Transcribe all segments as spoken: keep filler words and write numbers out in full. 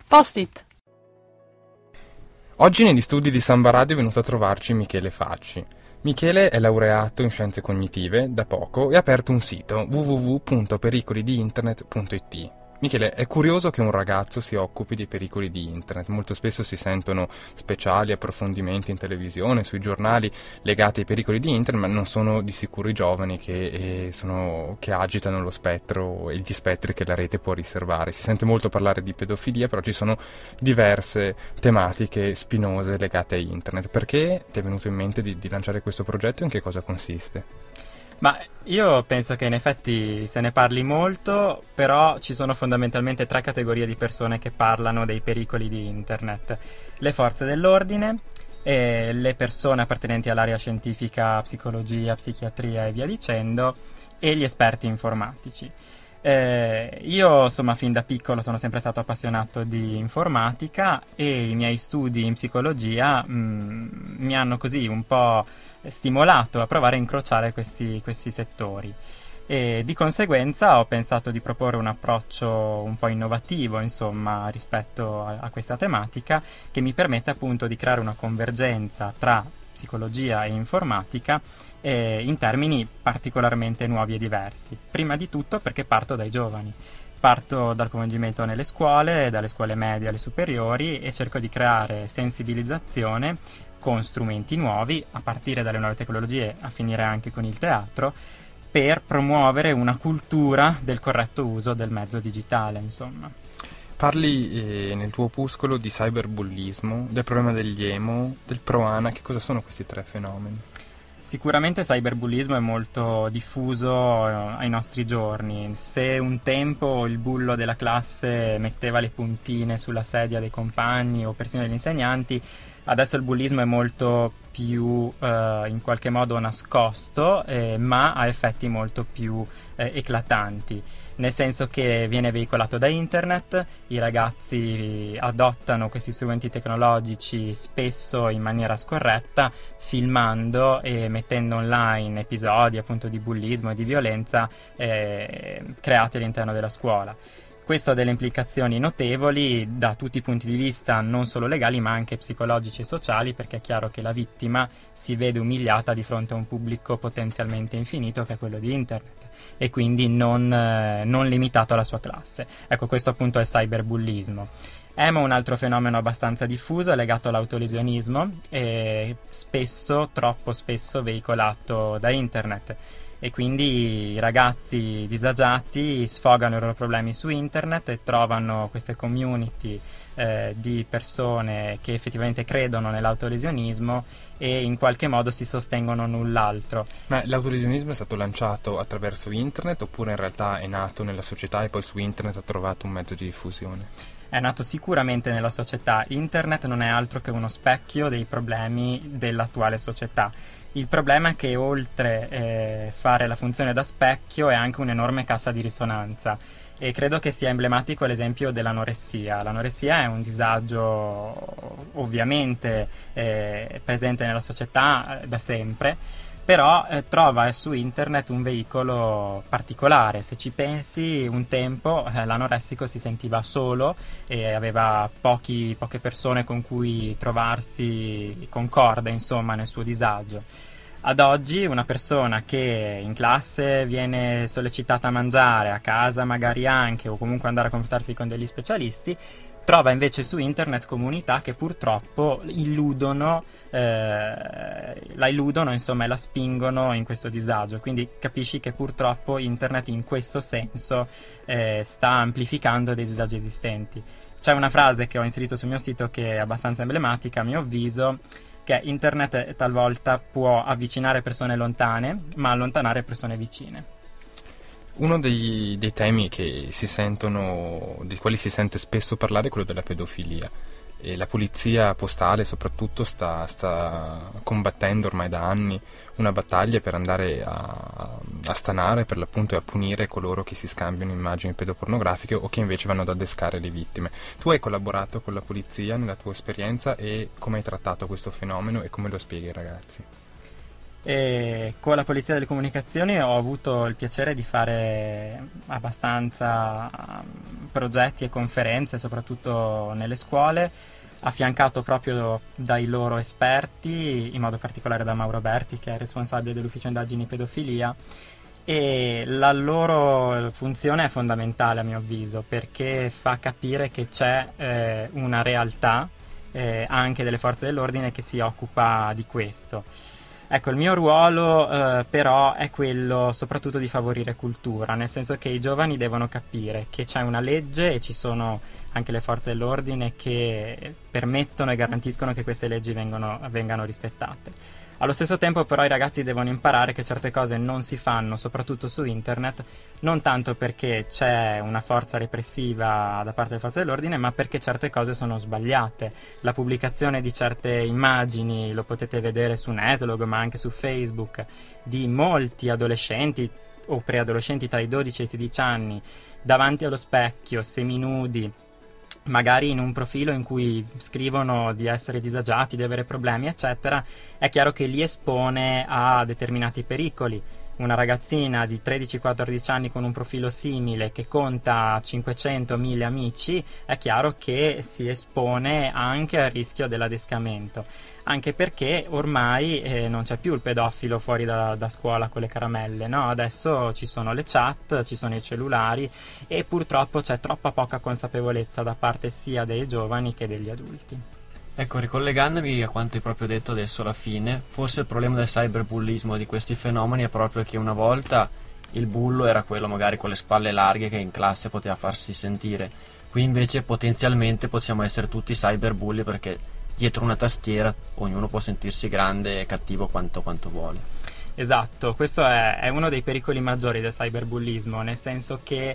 Post-it. Oggi negli studi di Samba Radio è venuto a trovarci Michele Facci. Michele è laureato in scienze cognitive da poco e ha aperto un sito w w w punto pericoli di internet punto i t. Michele, è curioso che un ragazzo si occupi dei pericoli di internet. Molto spesso si sentono speciali approfondimenti in televisione, sui giornali legati ai pericoli di internet, ma non sono di sicuro i giovani che, eh, sono, che agitano lo spettro e gli spettri che la rete può riservare. Si sente molto parlare di pedofilia, però ci sono diverse tematiche spinose legate a internet. Perché ti è venuto in mente di, di lanciare questo progetto e in che cosa consiste? Ma io penso che in effetti se ne parli molto, però ci sono fondamentalmente tre categorie di persone che parlano dei pericoli di internet: le forze dell'ordine, e le persone appartenenti all'area scientifica, psicologia, psichiatria e via dicendo, e gli esperti informatici. Eh, io insomma fin da piccolo sono sempre stato appassionato di informatica e i miei studi in psicologia mh, mi hanno così un po' stimolato a provare a incrociare questi, questi settori, e di conseguenza ho pensato di proporre un approccio un po' innovativo insomma rispetto a, a questa tematica, che mi permette appunto di creare una convergenza tra psicologia e informatica eh, in termini particolarmente nuovi e diversi. Prima di tutto perché parto dai giovani. Parto dal coinvolgimento nelle scuole, dalle scuole medie alle superiori, e cerco di creare sensibilizzazione con strumenti nuovi, a partire dalle nuove tecnologie, a finire anche con il teatro, per promuovere una cultura del corretto uso del mezzo digitale, insomma. Parli eh, nel tuo opuscolo di cyberbullismo, del problema degli emo, del pro-ana. Che cosa sono questi tre fenomeni? Sicuramente cyberbullismo è molto diffuso eh, ai nostri giorni. Se un tempo il bullo della classe metteva le puntine sulla sedia dei compagni o persino degli insegnanti, adesso il bullismo è molto più eh, in qualche modo nascosto, eh, ma ha effetti molto più eh, eclatanti, nel senso che viene veicolato da internet, i ragazzi adottano questi strumenti tecnologici spesso in maniera scorretta, filmando e mettendo online episodi appunto di bullismo e di violenza eh, creati all'interno della scuola. Questo ha delle implicazioni notevoli da tutti i punti di vista, non solo legali ma anche psicologici e sociali, perché è chiaro che la vittima si vede umiliata di fronte a un pubblico potenzialmente infinito che è quello di internet, e quindi non, eh, non limitato alla sua classe. Ecco, questo appunto è cyberbullismo. Emo è un altro fenomeno abbastanza diffuso, è legato all'autolesionismo e spesso, troppo spesso, veicolato da internet. E quindi i ragazzi disagiati sfogano i loro problemi su internet e trovano queste community eh, di persone che effettivamente credono nell'autolesionismo e in qualche modo si sostengono null'altro. Ma l'autolesionismo è stato lanciato attraverso internet oppure in realtà è nato nella società e poi su internet ha trovato un mezzo di diffusione? È nato sicuramente nella società. Internet non è altro che uno specchio dei problemi dell'attuale società. Il problema è che oltre eh, fare la funzione da specchio è anche un'enorme cassa di risonanza, e credo che sia emblematico l'esempio dell'anoressia. L'anoressia è un disagio ovviamente eh, presente nella società eh, da sempre, però eh, trova su internet un veicolo particolare. Se ci pensi, un tempo eh, l'anoressico si sentiva solo e aveva pochi, poche persone con cui trovarsi concorde, insomma, nel suo disagio. Ad oggi una persona che in classe viene sollecitata a mangiare, a casa magari anche, o comunque andare a confrontarsi con degli specialisti, trova invece su internet comunità che purtroppo illudono, eh, la illudono insomma e la spingono in questo disagio. Quindi capisci che purtroppo internet in questo senso eh, sta amplificando dei disagi esistenti. C'è una frase che ho inserito sul mio sito che è abbastanza emblematica a mio avviso, che internet talvolta può avvicinare persone lontane ma allontanare persone vicine. Uno dei, dei temi che si sentono, dei quali si sente spesso parlare, è quello della pedofilia. E la polizia postale soprattutto sta, sta combattendo ormai da anni una battaglia per andare a, a stanare per l'appunto e a punire coloro che si scambiano immagini pedopornografiche o che invece vanno ad adescare le vittime. Tu hai collaborato con la polizia nella tua esperienza, e come hai trattato questo fenomeno e come lo spieghi ai ragazzi? E con la Polizia delle Comunicazioni ho avuto il piacere di fare abbastanza progetti e conferenze, soprattutto nelle scuole, affiancato proprio dai loro esperti, in modo particolare da Mauro Berti, che è responsabile dell'ufficio indagini pedofilia, e la loro funzione è fondamentale a mio avviso, perché fa capire che c'è eh, una realtà eh, anche delle forze dell'ordine che si occupa di questo. Ecco, il mio ruolo eh, però è quello soprattutto di favorire cultura, nel senso che i giovani devono capire che c'è una legge e ci sono anche le forze dell'ordine che permettono e garantiscono che queste leggi vengono, vengano rispettate. Allo stesso tempo però i ragazzi devono imparare che certe cose non si fanno, soprattutto su internet, non tanto perché c'è una forza repressiva da parte delle forze dell'ordine, ma perché certe cose sono sbagliate. La pubblicazione di certe immagini, lo potete vedere su Netlog ma anche su Facebook, di molti adolescenti o preadolescenti tra i dodici e i sedici anni davanti allo specchio, seminudi, magari in un profilo in cui scrivono di essere disagiati, di avere problemi, eccetera, è chiaro che li espone a determinati pericoli. Una ragazzina di tredici quattordici anni con un profilo simile che conta cinquecento mille amici, è chiaro che si espone anche al rischio dell'adescamento, anche perché ormai eh, non c'è più il pedofilo fuori da, da scuola con le caramelle, no? Adesso ci sono le chat, ci sono i cellulari e purtroppo c'è troppa poca consapevolezza da parte sia dei giovani che degli adulti. Ecco, ricollegandomi a quanto hai proprio detto adesso alla fine, forse il problema del cyberbullismo di questi fenomeni è proprio che una volta il bullo era quello magari con le spalle larghe che in classe poteva farsi sentire, qui invece potenzialmente possiamo essere tutti cyberbulli perché dietro una tastiera ognuno può sentirsi grande e cattivo quanto, quanto vuole. Esatto, questo è, è uno dei pericoli maggiori del cyberbullismo, nel senso che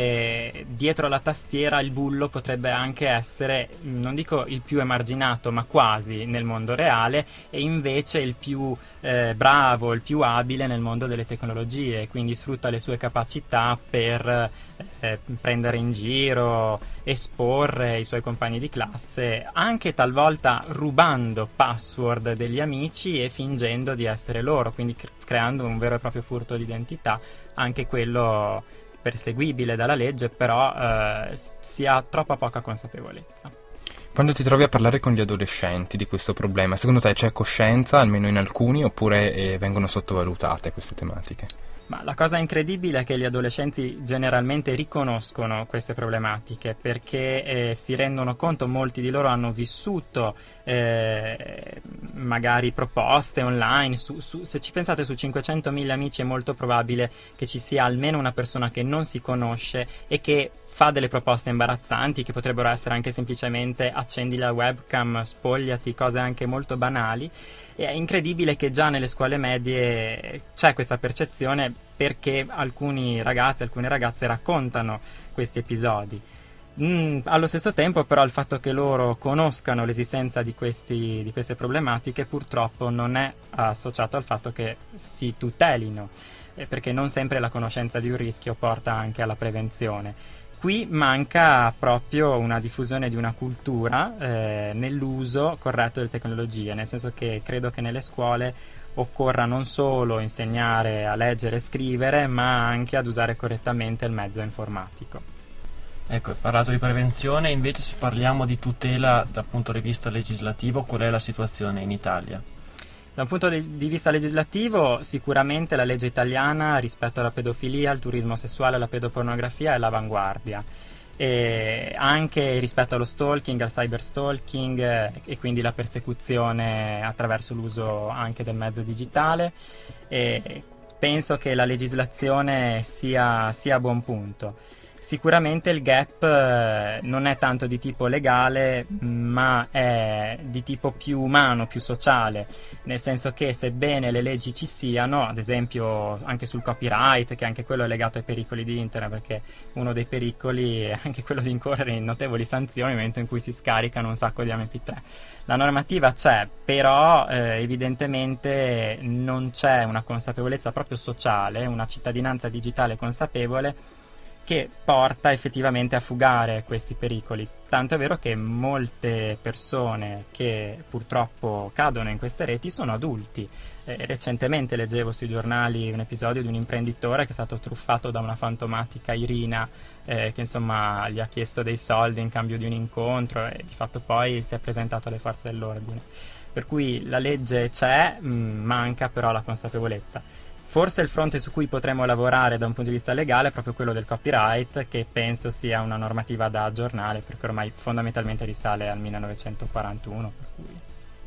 eh, dietro la tastiera il bullo potrebbe anche essere, non dico il più emarginato, ma quasi nel mondo reale, e invece il più eh, bravo, il più abile nel mondo delle tecnologie, quindi sfrutta le sue capacità per eh, prendere in giro, esporre i suoi compagni di classe, anche talvolta rubando password degli amici e fingendo di essere loro, quindi cre- creando un vero e proprio furto di identità, anche quello perseguibile dalla legge, però eh, si ha troppa poca consapevolezza. Quando ti trovi a parlare con gli adolescenti di questo problema, secondo te c'è coscienza, almeno in alcuni, oppure eh, vengono sottovalutate queste tematiche? Ma la cosa incredibile è che gli adolescenti generalmente riconoscono queste problematiche perché eh, si rendono conto, molti di loro hanno vissuto eh, magari proposte online, su, su, se ci pensate su cinquecentomila amici è molto probabile che ci sia almeno una persona che non si conosce e che fa delle proposte imbarazzanti che potrebbero essere anche semplicemente accendi la webcam, spogliati, cose anche molto banali. E è incredibile che già nelle scuole medie c'è questa percezione perché alcuni ragazzi, alcune ragazze raccontano questi episodi. Mm, allo stesso tempo però il fatto che loro conoscano l'esistenza di, questi, di queste problematiche purtroppo non è associato al fatto che si tutelino, eh, perché non sempre la conoscenza di un rischio porta anche alla prevenzione. Qui manca proprio una diffusione di una cultura eh, nell'uso corretto delle tecnologie, nel senso che credo che nelle scuole occorra non solo insegnare a leggere e scrivere, ma anche ad usare correttamente il mezzo informatico. Ecco, hai parlato di prevenzione, invece se parliamo di tutela dal punto di vista legislativo, qual è la situazione in Italia? Da un punto di vista legislativo, sicuramente la legge italiana rispetto alla pedofilia, al turismo sessuale, alla pedopornografia è l'avanguardia. E anche rispetto allo stalking, al cyberstalking eh, e quindi la persecuzione attraverso l'uso anche del mezzo digitale. E penso che la legislazione sia, sia a buon punto. Sicuramente il gap eh, non è tanto di tipo legale, ma è di tipo più umano, più sociale, nel senso che sebbene le leggi ci siano, ad esempio anche sul copyright, che anche quello è legato ai pericoli di internet, perché uno dei pericoli è anche quello di incorrere in notevoli sanzioni nel momento in cui si scaricano un sacco di emme pi tre. La normativa c'è, però eh, evidentemente non c'è una consapevolezza proprio sociale, una cittadinanza digitale consapevole che porta effettivamente a fugare questi pericoli. Tanto è vero che molte persone che purtroppo cadono in queste reti sono adulti. Eh, recentemente leggevo sui giornali un episodio di un imprenditore che è stato truffato da una fantomatica Irina, eh, che insomma gli ha chiesto dei soldi in cambio di un incontro e di fatto poi si è presentato alle forze dell'ordine. Per cui la legge c'è, mh, manca però la consapevolezza. Forse il fronte su cui potremmo lavorare da un punto di vista legale è proprio quello del copyright, che penso sia una normativa da aggiornare, perché ormai fondamentalmente risale al millenovecentoquarantuno. Per cui...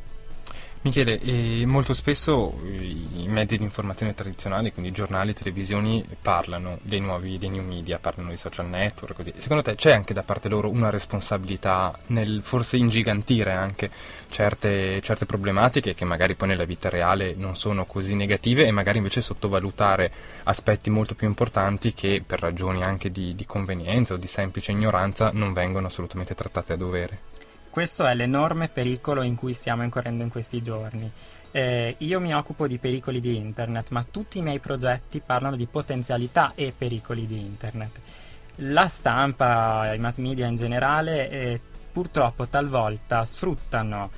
Michele, eh, molto spesso i mezzi di informazione tradizionali, quindi giornali, televisioni, parlano dei nuovi, dei new media, parlano di social network, così. Secondo te c'è anche da parte loro una responsabilità nel forse ingigantire anche certe, certe problematiche che magari poi nella vita reale non sono così negative e magari invece sottovalutare aspetti molto più importanti che per ragioni anche di, di convenienza o di semplice ignoranza non vengono assolutamente trattate a dovere? Questo è l'enorme pericolo in cui stiamo incorrendo in questi giorni. Eh, io mi occupo di pericoli di internet, ma tutti i miei progetti parlano di potenzialità e pericoli di internet. La stampa, i mass media in generale, eh, purtroppo talvolta sfruttano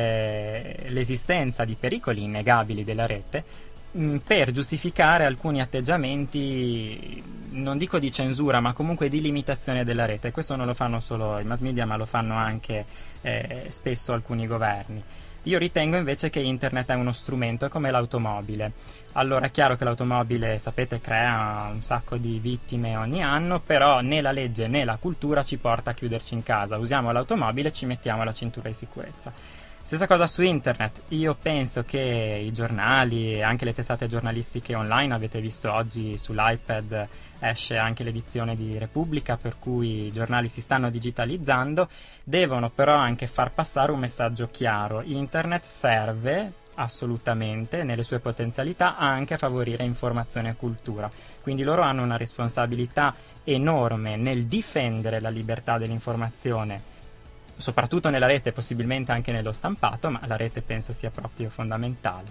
eh, l'esistenza di pericoli innegabili della rete per giustificare alcuni atteggiamenti, non dico di censura, ma comunque di limitazione della rete. Questo non lo fanno solo i mass media, ma lo fanno anche eh, spesso alcuni governi. Io ritengo invece che internet è uno strumento come l'automobile. Allora è chiaro che l'automobile, sapete, crea un sacco di vittime ogni anno, però né la legge né la cultura ci porta a chiuderci in casa. Usiamo l'automobile e ci mettiamo la cintura di sicurezza. Stessa cosa su internet. Io penso che i giornali e anche le testate giornalistiche online, avete visto oggi sull'iPad esce anche l'edizione di Repubblica, per cui i giornali si stanno digitalizzando, devono però anche far passare un messaggio chiaro. Internet serve assolutamente nelle sue potenzialità anche a favorire informazione e cultura, quindi loro hanno una responsabilità enorme nel difendere la libertà dell'informazione, soprattutto nella rete, possibilmente anche nello stampato, ma la rete penso sia proprio fondamentale.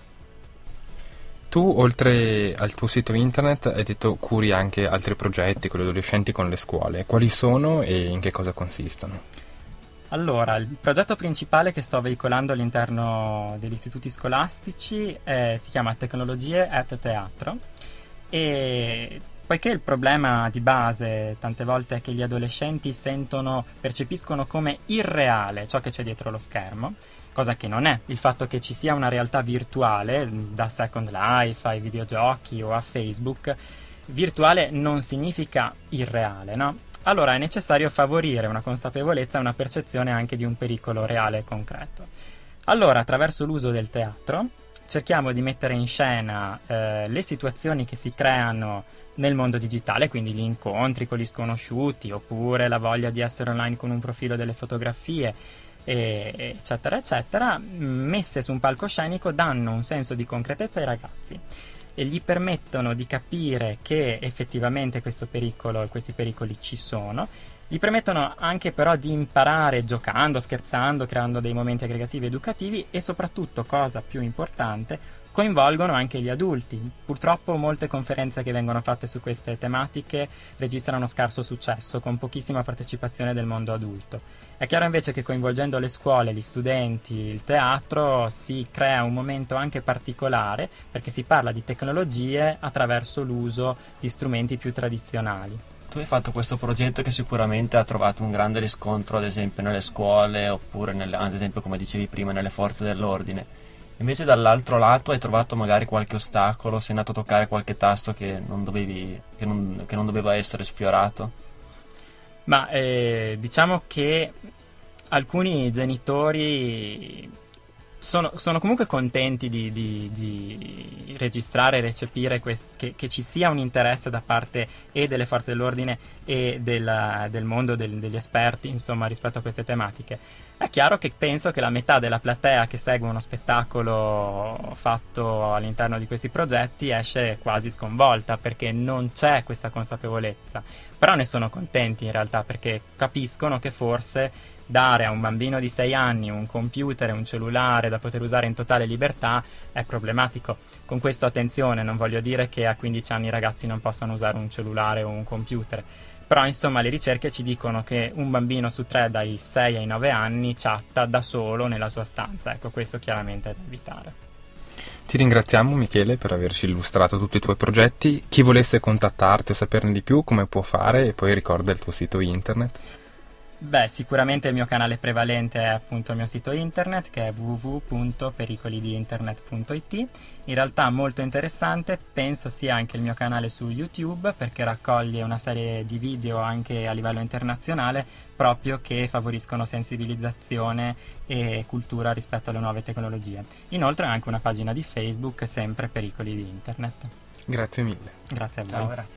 Tu, oltre al tuo sito internet, hai detto curi anche altri progetti con gli adolescenti, con le scuole. Quali sono e in che cosa consistono? Allora, il progetto principale che sto veicolando all'interno degli istituti scolastici eh, si chiama Tecnologie et Teatro, e poiché il problema di base tante volte è che gli adolescenti sentono, percepiscono come irreale ciò che c'è dietro lo schermo, cosa che non è. Il fatto che ci sia una realtà virtuale, da Second Life ai videogiochi o a Facebook, virtuale non significa irreale, no? Allora è necessario favorire una consapevolezza e una percezione anche di un pericolo reale e concreto. Allora, attraverso l'uso del teatro, cerchiamo di mettere in scena eh, le situazioni che si creano nel mondo digitale, quindi gli incontri con gli sconosciuti, oppure la voglia di essere online con un profilo delle fotografie, e, eccetera, eccetera, messe su un palcoscenico danno un senso di concretezza ai ragazzi e gli permettono di capire che effettivamente questo pericolo e questi pericoli ci sono. Gli permettono anche però di imparare giocando, scherzando, creando dei momenti aggregativi educativi e soprattutto, cosa più importante, coinvolgono anche gli adulti. Purtroppo molte conferenze che vengono fatte su queste tematiche registrano scarso successo, con pochissima partecipazione del mondo adulto. È chiaro invece che coinvolgendo le scuole, gli studenti, il teatro, si crea un momento anche particolare, perché si parla di tecnologie attraverso l'uso di strumenti più tradizionali. Tu hai fatto questo progetto che sicuramente ha trovato un grande riscontro, ad esempio nelle scuole, oppure nelle, ad esempio, come dicevi prima, nelle forze dell'ordine. Invece dall'altro lato hai trovato magari qualche ostacolo, sei andato a toccare qualche tasto che non dovevi, che non, che non doveva essere sfiorato? Ma eh, diciamo che alcuni genitori sono, sono comunque contenti di, di, di registrare e recepire quest- che, che ci sia un interesse da parte e delle forze dell'ordine e della, del mondo del, degli esperti, insomma, rispetto a queste tematiche. È chiaro che penso che la metà della platea che segue uno spettacolo fatto all'interno di questi progetti esce quasi sconvolta, perché non c'è questa consapevolezza. Però ne sono contenti in realtà, perché capiscono che forse dare a un bambino di sei anni un computer e un cellulare da poter usare in totale libertà è problematico. Con questo, attenzione, non voglio dire che a quindici anni i ragazzi non possano usare un cellulare o un computer, Però insomma le ricerche ci dicono che un bambino su tre dai sei ai nove anni chatta da solo nella sua stanza. Ecco, questo chiaramente è da evitare. Ti ringraziamo Michele per averci illustrato tutti i tuoi progetti. Chi volesse contattarti o saperne di più, come può fare? E poi ricorda il tuo sito internet. Beh, sicuramente il mio canale prevalente è appunto il mio sito internet, che è w w w punto pericoli di internet punto i t. In realtà molto interessante, penso sia anche il mio canale su YouTube, perché raccoglie una serie di video anche a livello internazionale, proprio che favoriscono sensibilizzazione e cultura rispetto alle nuove tecnologie. Inoltre ha anche una pagina di Facebook, sempre Pericoli di Internet. Grazie mille. Grazie a voi. Ciao, grazie.